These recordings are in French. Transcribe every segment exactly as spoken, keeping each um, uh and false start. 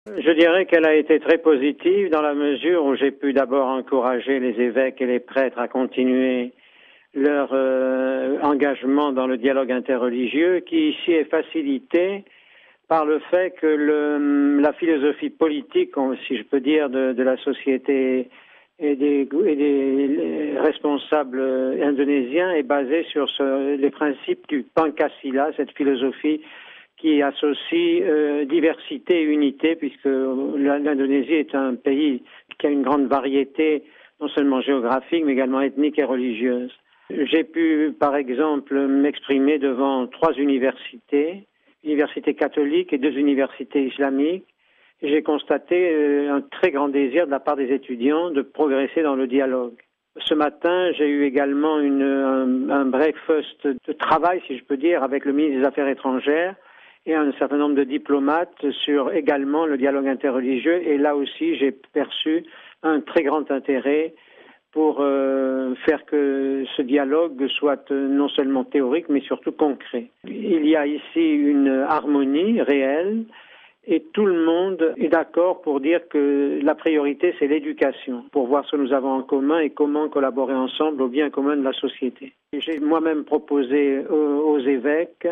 Je dirais qu'elle a été très positive dans la mesure où j'ai pu d'abord encourager les évêques et les prêtres à continuer leur euh, engagement dans le dialogue interreligieux qui ici est facilité par le fait que le, la philosophie politique, si je peux dire, de, de la société et des, et des responsables indonésiens est basée sur ce, les principes du Pancasila, cette philosophie qui associe euh, diversité et unité, puisque l'Indonésie est un pays qui a une grande variété, non seulement géographique, mais également ethnique et religieuse. J'ai pu, par exemple, m'exprimer devant trois universités, université catholique et deux universités islamiques. J'ai constaté euh, un très grand désir de la part des étudiants de progresser dans le dialogue. Ce matin, j'ai eu également une, un, un breakfast de travail, si je peux dire, avec le ministre des Affaires étrangères et un certain nombre de diplomates sur également le dialogue interreligieux. Et là aussi, j'ai perçu un très grand intérêt pour euh, faire que ce dialogue soit euh, non seulement théorique, mais surtout concret. Il y a ici une harmonie réelle et tout le monde est d'accord pour dire que la priorité, c'est l'éducation, pour voir ce que nous avons en commun et comment collaborer ensemble au bien commun de la société. J'ai moi-même proposé aux évêques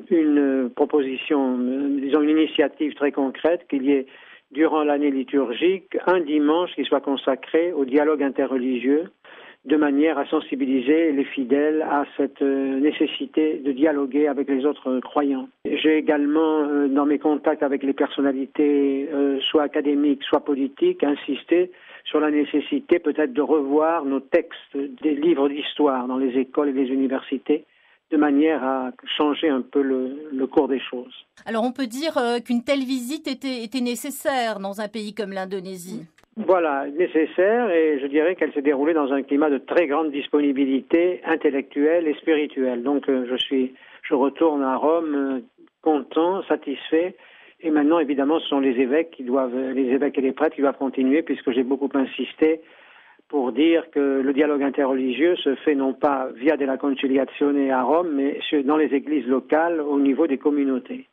une proposition, disons une initiative très concrète, qu'il y ait durant l'année liturgique un dimanche qui soit consacré au dialogue interreligieux, de manière à sensibiliser les fidèles à cette nécessité de dialoguer avec les autres croyants. J'ai également, dans mes contacts avec les personnalités, soit académiques, soit politiques, insisté sur la nécessité peut-être de revoir nos textes des livres d'histoire dans les écoles et les universités, de manière à changer un peu le, le cours des choses. Alors on peut dire euh, qu'une telle visite était, était nécessaire dans un pays comme l'Indonésie. Voilà, nécessaire, et je dirais qu'elle s'est déroulée dans un climat de très grande disponibilité intellectuelle et spirituelle. Donc euh, je suis, je retourne à Rome euh, content, satisfait, et maintenant évidemment ce sont les évêques qui doivent, les évêques et les prêtres qui doivent continuer, puisque j'ai beaucoup insisté pour dire que le dialogue interreligieux se fait non pas via de la conciliazione à Rome, mais dans les églises locales au niveau des communautés.